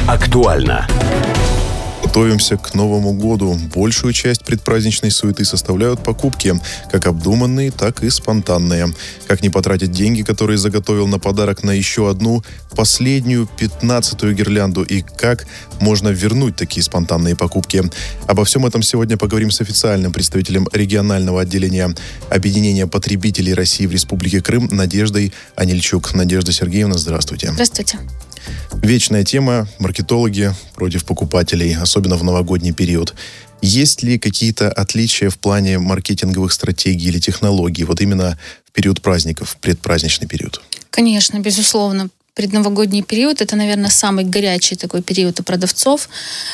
Актуально. Готовимся к Новому году. Большую часть предпраздничной суеты составляют покупки, как обдуманные, так и спонтанные. Как не потратить деньги, которые заготовил на подарок, на еще одну, последнюю, 15-ю гирлянду, и как можно вернуть такие спонтанные покупки. Обо всем этом сегодня поговорим с официальным представителем регионального отделения Объединения потребителей России в Республике Крым Надеждой Анильчук. Надежда Сергеевна, здравствуйте. Здравствуйте. Вечная тема – маркетологи против покупателей, особенно в новогодний период. Есть ли какие-то отличия в плане маркетинговых стратегий или технологий вот именно в период праздников, предпраздничный период? Конечно, безусловно. Предновогодний период – это, наверное, самый горячий такой период у продавцов.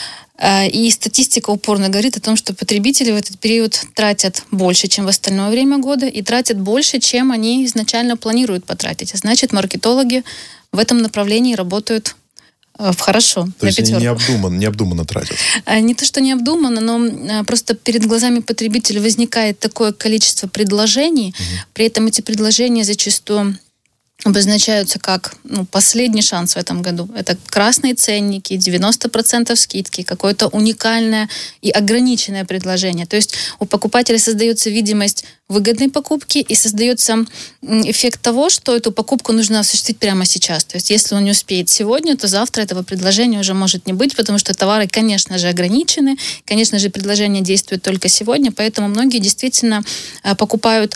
И статистика упорно говорит о том, что потребители в этот период тратят больше, чем в остальное время года, и тратят больше, чем они изначально планируют потратить. А значит, маркетологи в этом направлении работают хорошо. То есть они необдуманно тратят? Не то, что необдуманно, но просто перед глазами потребителя возникает такое количество предложений, при этом эти предложения зачастую обозначаются как последний шанс в этом году. Это красные ценники, 90% скидки, какое-то уникальное и ограниченное предложение. То есть у покупателя создается видимость выгодной покупки и создается эффект того, что эту покупку нужно осуществить прямо сейчас. То есть если он не успеет сегодня, то завтра этого предложения уже может не быть, потому что товары, конечно же, ограничены, конечно же, предложение действует только сегодня, поэтому многие действительно покупают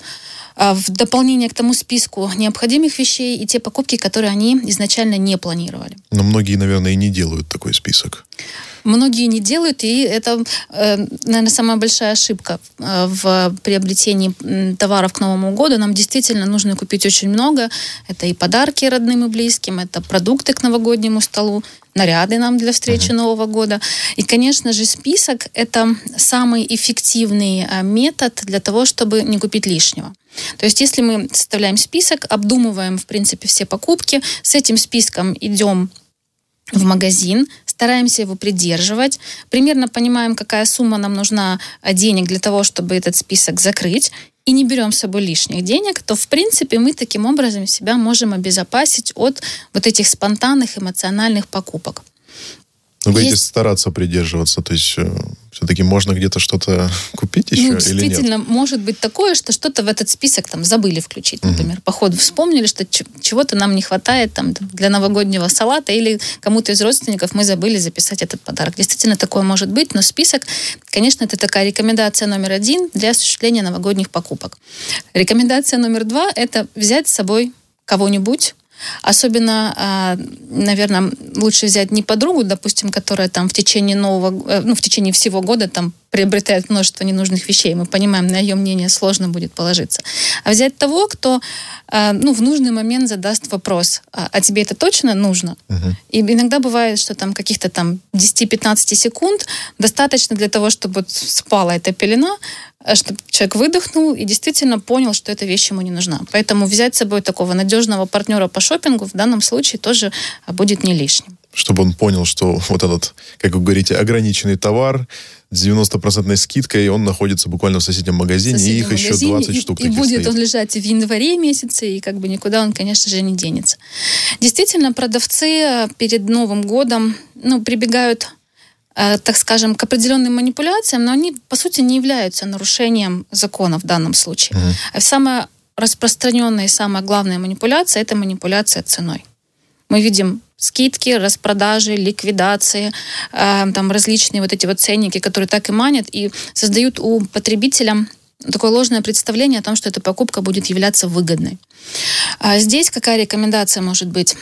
в дополнение к тому списку необходимых вещей и те покупки, которые они изначально не планировали. Но многие, наверное, и не делают такой список. Многие не делают, и это, наверное, самая большая ошибка в приобретении товаров к Новому году. Нам действительно нужно купить очень много. Это и подарки родным и близким, это продукты к новогоднему столу, наряды нам для встречи Нового года. И, конечно же, список – это самый эффективный метод для того, чтобы не купить лишнего. То есть, если мы составляем список, обдумываем, в принципе, все покупки, с этим списком идем в магазин, стараемся его придерживать, примерно понимаем, какая сумма нам нужна денег для того, чтобы этот список закрыть, и не берем с собой лишних денег, то, в принципе, мы таким образом себя можем обезопасить от вот этих спонтанных эмоциональных покупок. Вы будете стараться придерживаться, то есть все-таки можно где-то что-то купить еще или нет? Действительно, может быть такое, что что-то в этот список забыли включить, например. По ходу вспомнили, что чего-то нам не хватает для новогоднего салата, или кому-то из родственников мы забыли записать этот подарок. Действительно, такое может быть, но список, конечно, это такая рекомендация номер 1 для осуществления новогодних покупок. Рекомендация номер 2 – это взять с собой кого-нибудь. Особенно, наверное, лучше взять не подругу, допустим, которая в течение в течение всего года приобретает множество ненужных вещей. Мы понимаем, на ее мнение сложно будет положиться. А взять того, кто в нужный момент задаст вопрос: а тебе это точно нужно? И иногда бывает, что каких-то 10-15 секунд достаточно для того, чтобы спала эта пелена, чтобы человек выдохнул и действительно понял, что эта вещь ему не нужна. Поэтому взять с собой такого надежного партнера по шопингу в данном случае тоже будет не лишним. Чтобы он понял, что вот этот, как вы говорите, ограниченный товар с 90% скидкой, он находится буквально в соседнем магазине, и их еще 20 штук таких будет стоит. Он лежать в январе месяце, и никуда он, конечно же, не денется. Действительно, продавцы перед Новым годом прибегают, так скажем, к определенным манипуляциям, но они, по сути, не являются нарушением закона в данном случае. Самая распространенная и самая главная манипуляция – это манипуляция ценой. Мы видим скидки, распродажи, ликвидации, различные эти ценники, которые так и манят и создают у потребителя такое ложное представление о том, что эта покупка будет являться выгодной. Здесь какая рекомендация может быть?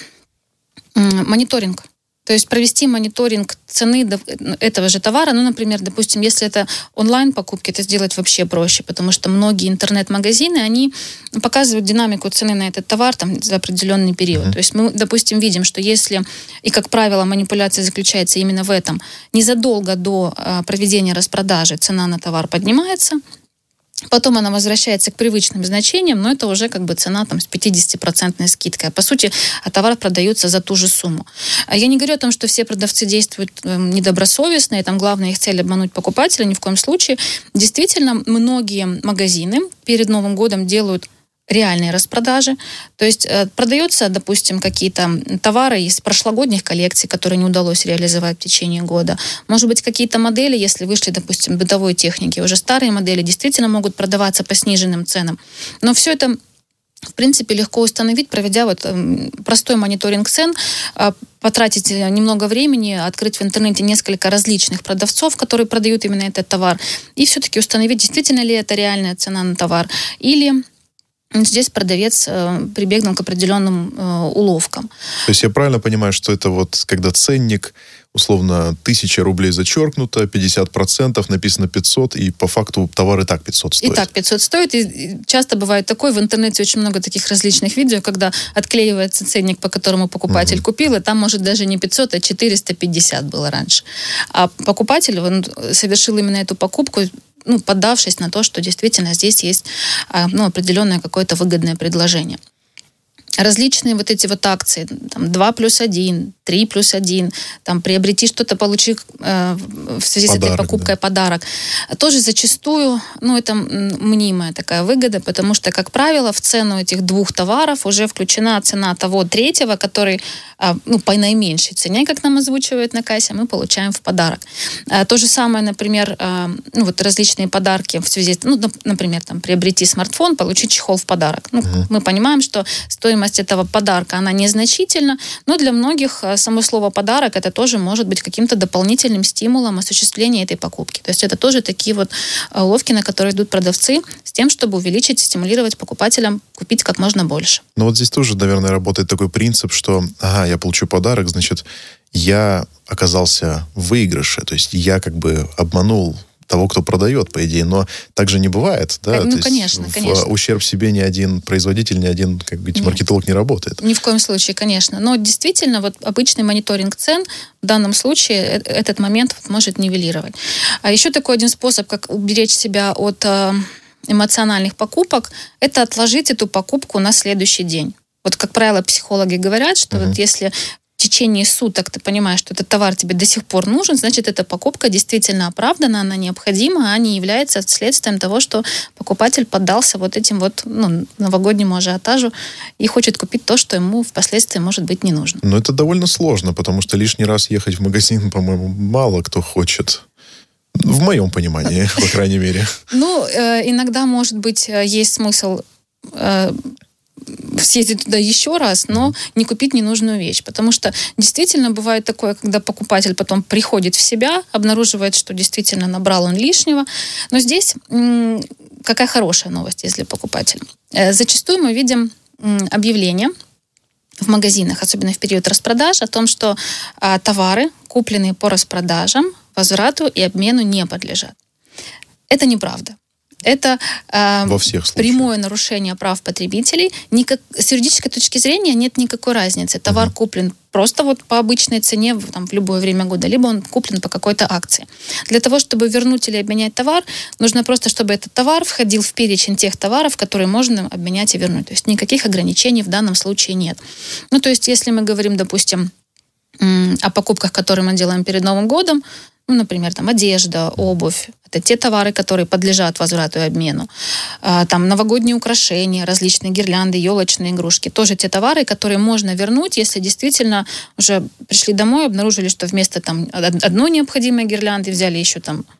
Мониторинг. То есть провести мониторинг цены этого же товара. Например, допустим, если это онлайн-покупки, это сделать вообще проще, потому что многие интернет-магазины, они показывают динамику цены на этот товар за определенный период. То есть мы, допустим, видим, что если, и как правило, манипуляция заключается именно в этом, незадолго до проведения распродажи цена на товар поднимается, потом она возвращается к привычным значениям, но это уже цена с 50% скидкой. По сути, товар продается за ту же сумму. Я не говорю о том, что все продавцы действуют недобросовестно, и главная их цель обмануть покупателя, ни в коем случае. Действительно, многие магазины перед Новым годом делают реальные распродажи. То есть продается, допустим, какие-то товары из прошлогодних коллекций, которые не удалось реализовать в течение года. Может быть, какие-то модели, если вышли, допустим, бытовой техники, уже старые модели действительно могут продаваться по сниженным ценам. Но все это, в принципе, легко установить, проведя вот простой мониторинг цен, потратить немного времени, открыть в интернете несколько различных продавцов, которые продают именно этот товар, и все-таки установить, действительно ли это реальная цена на товар, или здесь продавец прибегнул к определенным уловкам. То есть я правильно понимаю, что это вот когда ценник, условно, 1000 рублей зачеркнуто, 50%, написано 500, и по факту товар и так 500 стоит. И так 500 стоит. И часто бывает такое, в интернете очень много таких различных видео, когда отклеивается ценник, по которому покупатель купил, и там, может, даже не 500, а 450 было раньше. А покупатель, он совершил именно эту покупку, поддавшись на то, что действительно здесь есть определенное какое-то выгодное предложение. Различные вот эти вот акции, там 2+1, 3+1, там приобрети что-то, получи в связи с этой покупкой подарок. Тоже зачастую, это мнимая такая выгода, потому что, как правило, в цену этих 2 товаров уже включена цена того 3-го, который по наименьшей цене, как нам озвучивают на кассе, мы получаем в подарок. То же самое, например, различные подарки в связи, например, там, приобрети смартфон, получить чехол в подарок. Мы понимаем, что стоимость этого подарка, она незначительна, но для многих само слово «подарок» это тоже может быть каким-то дополнительным стимулом осуществления этой покупки. То есть это тоже такие вот уловки, на которые идут продавцы с тем, чтобы увеличить, стимулировать покупателям купить как можно больше. Но вот здесь тоже, наверное, работает такой принцип, что я получу подарок, значит, я оказался в выигрыше, то есть я как бы обманул того, кто продает, по идее. Но так же не бывает, да? Конечно. В ущерб себе ни один производитель, ни один, маркетолог не работает. Ни в коем случае, конечно. Но действительно, вот обычный мониторинг цен в данном случае этот момент может нивелировать. А еще такой один способ, как уберечь себя от эмоциональных покупок, это отложить эту покупку на следующий день. Вот, как правило, психологи говорят, что вот если в течение суток ты понимаешь, что этот товар тебе до сих пор нужен, значит, эта покупка действительно оправдана, она необходима, а не является следствием того, что покупатель поддался вот этим новогоднему ажиотажу и хочет купить то, что ему впоследствии, может быть, не нужно. Но это довольно сложно, потому что лишний раз ехать в магазин, по-моему, мало кто хочет. В моем понимании, по крайней мере. Иногда, может быть, есть смысл съездить туда еще раз, но не купить ненужную вещь. Потому что действительно бывает такое, когда покупатель потом приходит в себя, обнаруживает, что действительно набрал он лишнего. Но здесь какая хорошая новость есть для покупателя. Зачастую мы видим объявления в магазинах, особенно в период распродаж, о том, что товары, купленные по распродажам, возврату и обмену не подлежат. Это неправда. Это во всех случаях прямое нарушение прав потребителей. С юридической точки зрения нет никакой разницы. Товар куплен просто вот по обычной цене в любое время года, либо он куплен по какой-то акции. Для того, чтобы вернуть или обменять товар, нужно просто, чтобы этот товар входил в перечень тех товаров, которые можно обменять и вернуть. То есть никаких ограничений в данном случае нет. То есть если мы говорим, допустим, о покупках, которые мы делаем перед Новым годом, например, одежда, обувь. Это те товары, которые подлежат возврату и обмену. Новогодние украшения, различные гирлянды, елочные игрушки. Тоже те товары, которые можно вернуть, если действительно уже пришли домой, обнаружили, что вместо одной необходимой гирлянды взяли еще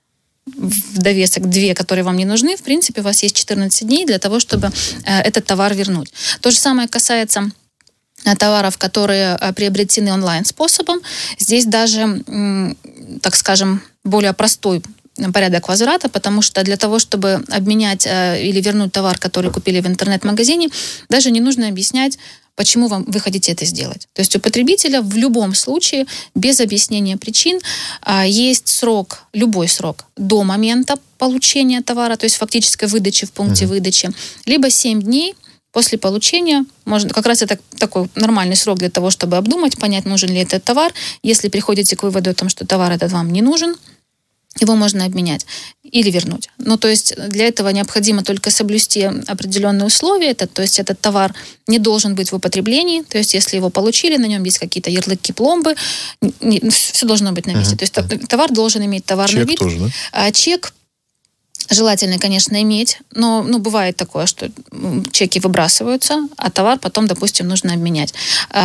в довесок 2, которые вам не нужны. В принципе, у вас есть 14 дней для того, чтобы этот товар вернуть. То же самое касается товаров, которые приобретены онлайн-способом. Здесь даже, так скажем, более простой порядок возврата, потому что для того, чтобы обменять или вернуть товар, который купили в интернет-магазине, даже не нужно объяснять, почему вы хотите это сделать. То есть у потребителя в любом случае, без объяснения причин, есть срок, любой срок до момента получения товара, то есть фактической выдачи в пункте выдачи, либо 7 дней после получения. Как раз это такой нормальный срок для того, чтобы обдумать, понять, нужен ли этот товар. Если приходите к выводу о том, что товар этот вам не нужен, его можно обменять или вернуть. То есть для этого необходимо только соблюсти определенные условия. То есть этот товар не должен быть в употреблении. То есть если его получили, на нем есть какие-то ярлыки, пломбы, все должно быть на месте. То есть товар должен иметь товарный вид. Чек тоже, да? Чек желательно, конечно, иметь, но бывает такое, что чеки выбрасываются, а товар потом, допустим, нужно обменять.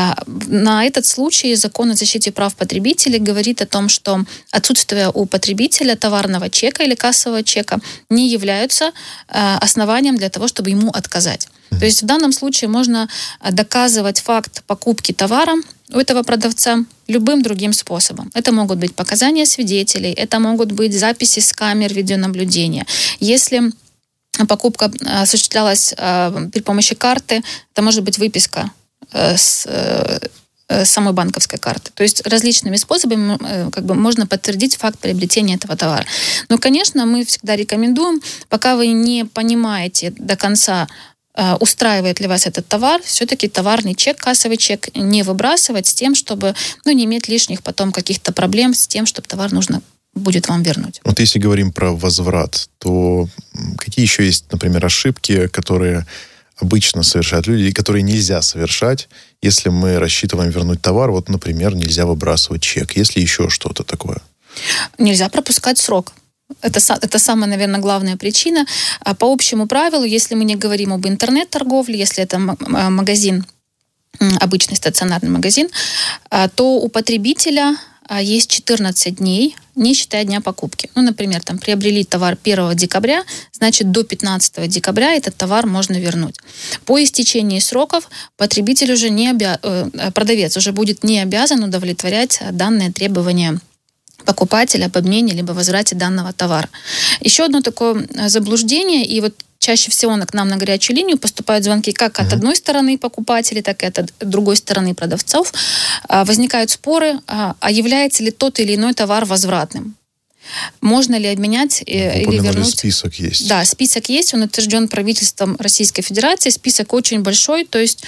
На этот случай закон о защите прав потребителей говорит о том, что отсутствие у потребителя товарного чека или кассового чека не являются основанием для того, чтобы ему отказать. То есть в данном случае можно доказывать факт покупки товара у этого продавца любым другим способом. Это могут быть показания свидетелей, это могут быть записи с камер видеонаблюдения. Если покупка осуществлялась при помощи карты, это может быть выписка с самой банковской карты. То есть различными способами можно подтвердить факт приобретения этого товара. Но, конечно, мы всегда рекомендуем, пока вы не понимаете до конца, устраивает ли вас этот товар, все-таки товарный чек, кассовый чек не выбрасывать с тем, чтобы не иметь лишних потом каких-то проблем с тем, чтобы товар нужно будет вам вернуть. Вот если говорим про возврат, то какие еще есть, например, ошибки, которые обычно совершают люди, и которые нельзя совершать, если мы рассчитываем вернуть товар? Вот, например, нельзя выбрасывать чек. Есть ли еще что-то такое? Нельзя пропускать срок. Это самая, наверное, главная причина. По общему правилу, если мы не говорим об интернет-торговле, если это магазин, обычный стационарный магазин, то у потребителя есть 14 дней, не считая дня покупки. Например, приобрели товар 1 декабря, значит, до 15 декабря этот товар можно вернуть. По истечении сроков потребитель уже продавец уже будет не обязан удовлетворять данные требования покупателя об обмене либо возврате данного товара. Еще одно такое заблуждение, и вот чаще всего к нам на горячую линию поступают звонки как от одной стороны покупателей, так и от другой стороны продавцов. Возникают споры, а является ли тот или иной товар возвратным. Можно ли обменять или вернуть? Список есть. Да, список есть, он утвержден правительством Российской Федерации, список очень большой, то есть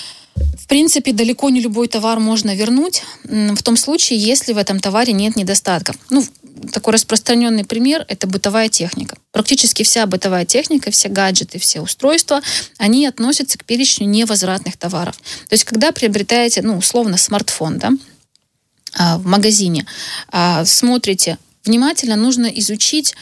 в принципе, далеко не любой товар можно вернуть, в том случае, если в этом товаре нет недостатков. Такой распространенный пример – это бытовая техника. Практически вся бытовая техника, все гаджеты, все устройства, они относятся к перечню невозвратных товаров. То есть, когда приобретаете, условно, смартфон, в магазине, смотрите, внимательно нужно изучить.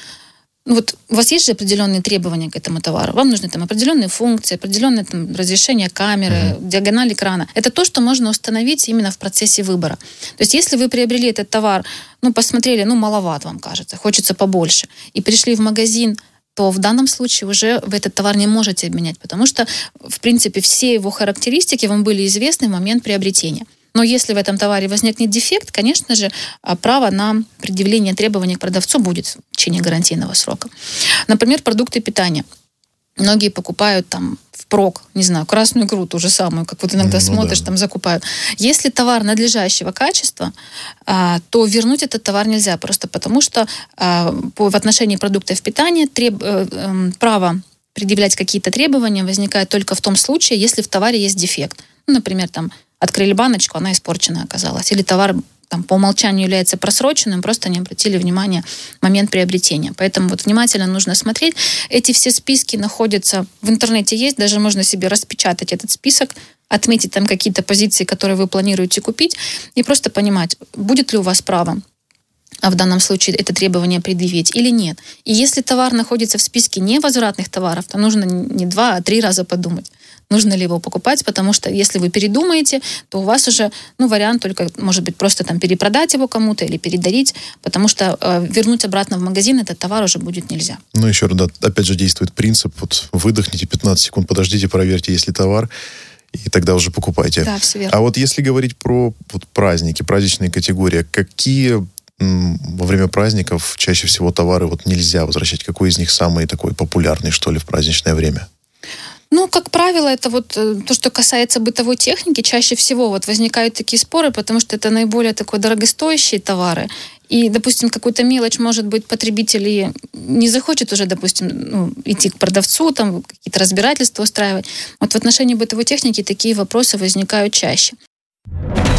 У вас есть же определенные требования к этому товару. Вам нужны определенные функции, определенное разрешение камеры, диагональ экрана. Это то, что можно установить именно в процессе выбора. То есть, если вы приобрели этот товар, посмотрели, маловат вам кажется, хочется побольше, и пришли в магазин, то в данном случае уже вы этот товар не можете обменять, потому что, в принципе, все его характеристики вам были известны в момент приобретения. Но если в этом товаре возникнет дефект, конечно же, право на предъявление требований к продавцу будет в течение гарантийного срока. Например, продукты питания. Многие покупают впрок, не знаю, красную икру, ту же самую, как иногда смотришь, закупают. Если товар надлежащего качества, то вернуть этот товар нельзя, просто потому что в отношении продуктов питания право предъявлять какие-то требования возникает только в том случае, если в товаре есть дефект. Например, открыли баночку, она испорченная оказалась. Или товар по умолчанию является просроченным, просто не обратили внимания в момент приобретения. Поэтому внимательно нужно смотреть. Эти все списки находятся в интернете есть, даже можно себе распечатать этот список, отметить какие-то позиции, которые вы планируете купить, и просто понимать, будет ли у вас право в данном случае это требование предъявить или нет. И если товар находится в списке невозвратных товаров, то нужно не 2, а 3 раза подумать, нужно ли его покупать, потому что если вы передумаете, то у вас уже вариант только, может быть, просто перепродать его кому-то или передарить, потому что вернуть обратно в магазин этот товар уже будет нельзя. Еще раз, опять же, действует принцип, выдохните 15 секунд, подождите, проверьте, есть ли товар, и тогда уже покупайте. Да, все верно. А если говорить про праздники, праздничные категории, какие во время праздников чаще всего товары нельзя возвращать? Какой из них самый такой популярный, что ли, в праздничное время? Как правило, это то, что касается бытовой техники, чаще всего возникают такие споры, потому что это наиболее дорогостоящие товары. И, допустим, какую-то мелочь, может быть, потребитель и не захочет уже, допустим, идти к продавцу, какие-то разбирательства устраивать. В отношении бытовой техники такие вопросы возникают чаще.